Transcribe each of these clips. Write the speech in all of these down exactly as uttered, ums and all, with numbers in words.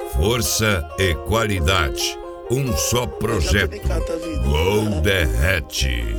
Força e qualidade. Um só projeto. Gol derrete.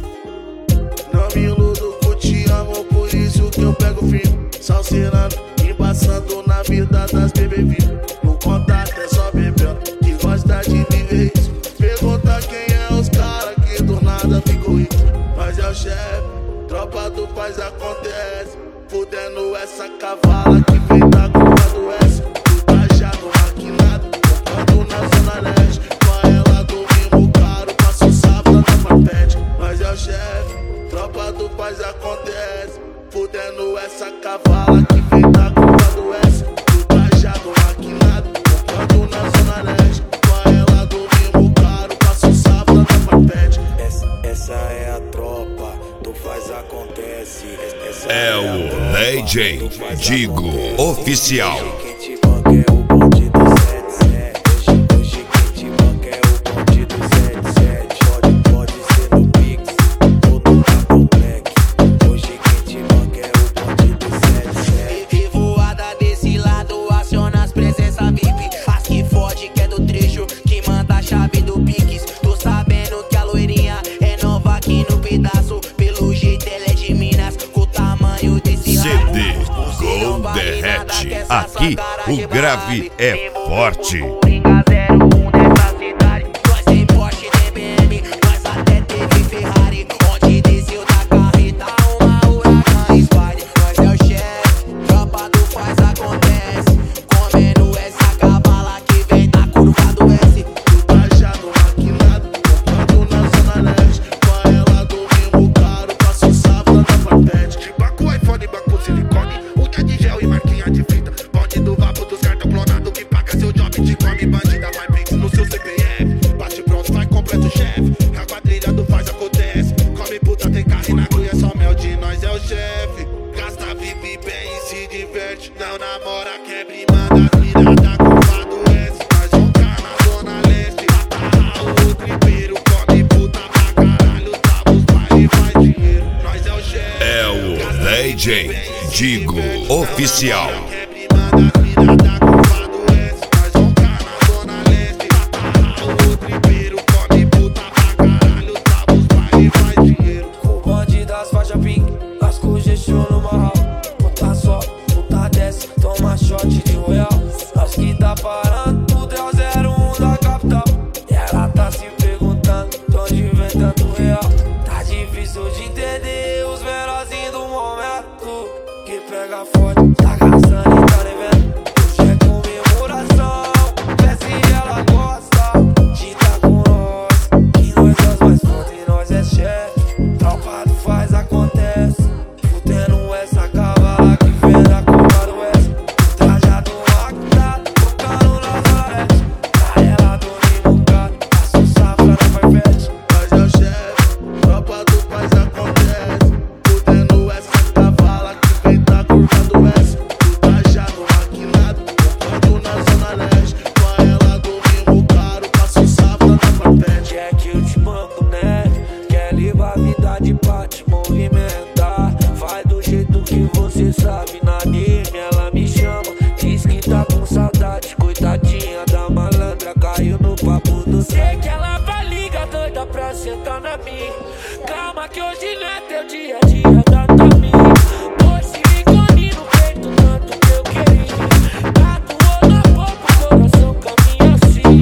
Não me iludo que eu te amo, por isso que eu pego firme. Salseirando, embaçando na vida das bebê vivo. No contato é só bebendo, que gosta de viver isso. Pergunta quem é os caras que do nada ficou rico. Mas é o chefe, tropa do paz acontece. Fudendo essa cavala que vem da curva do S. Do tajado, maquinado, tocando na zona leste. Com ela do mimo caro, passo sábado na papete. Mas é o chefe, tropa do paz acontece. Fudendo essa cavala que vem da curva do S. Do tajado, maquinado, tocando na zona leste. Com ela do mimo caro, passo sábado na papete. Essa, essa é a tropa, tu faz acontece. Essa É o D J Digo Oficial. Quem te banca é o bonde do sete sete. Hoje, hoje quem te banca é o bonde do sete sete. Pode, pode ser no Pix ou no cartão black. Hoje quem te banca é o bonde do sete sete. E voada desse lado, aciona as presenças V I P. As que fode que é do trecho, que manda a chave do Pix. Tô sabendo que a loirinha é nova aqui no pedaço. Pelo jeito ela é de Minas, com o tamanho desse C D Gol derrete. Aqui o grave é forte. Coringa zero um dessa cidade. Nós tem Porsche, tem B M, nós até teve Ferrari. Onde desceu da carreta, uma huracão Spider. Nós é o chefe, tropa do faz acontece. Comendo essa cavala que vem da curva do S. Do tajado, maquinado, tocando na zona leste. Com ela do mimo caro, passo sábado na papete. De Baku, iPhone, Baku, silicone, unha de gel e marquinha de fita. Bonde do vapo dos cartão clonado que paga seu job, te come bandida, vai pix no seu C P F. Bate pronto, vai completo chefe, a quadrilha do faz acontece. Come puta, tem carro e na cruz, é só mel de nós, é o chefe. Gasta, vive bem e se diverte. Não namora, quebra e manda as miras da curva do S. Nós vamos cá na zona leste, matar o tripeiro. Come puta pra caralho, tá os baile, faz dinheiro. Nós é o chefe. É o D J Digo Oficial. Quebra e manda as miras da curva do S. Nós vamos cá na zona leste, matar o tripeiro. Come puta pra caralho, tá os baile, faz dinheiro. O bonde das faixas pink, lasco o gestion no marral. Puta só, puta desce, toma shot de royal. Nós que tá parando, tudo é o zero um da capital. E ela tá se perguntando, de onde vem tanto real. Tá difícil de entender os velozes do momento. Que pega forte, tá caçando e tá devendo. Hoje é comemoração, vê se ela gosta de tá com nós. Que nós é os mais fortes, nós é chefe. Tropa do faz acontece. Fudendo essa cavala que vem da curva do S. Trajado maquinado, tocando na zona leste. Pra ela do mimo caro, passa o safra na farfete. Nós é o chefe, tropa do paz acontece. Fudendo essa cavala que vem da curva do S. Do tajado, maquinado, tocando na zona leste. Com ela do mimo caro, passo sábado na papete. É que eu te mando, né? Quer levar a vida de pá, te movimentar. Faz do jeito que você sabe. Na D M ela me chama, diz que tá com saudade. Coitadinha da malandra, caiu no papo do Sei que ela vai ligar doida pra sentar na minha. Calma que hoje não é teu dia a dia da Tami. Dois silicone no peito, tanto que eu queria. Tatuou na boca, o coração caminha assim.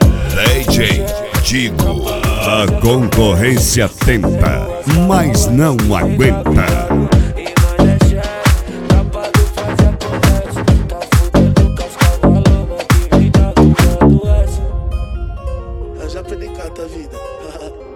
D J Digo. A concorrência tenta, mas não aguenta. E nós é chefe, tropa do faz acontece. Tá fudendo com as cavalona que vem da curva do S. Eu já perdi cada vida.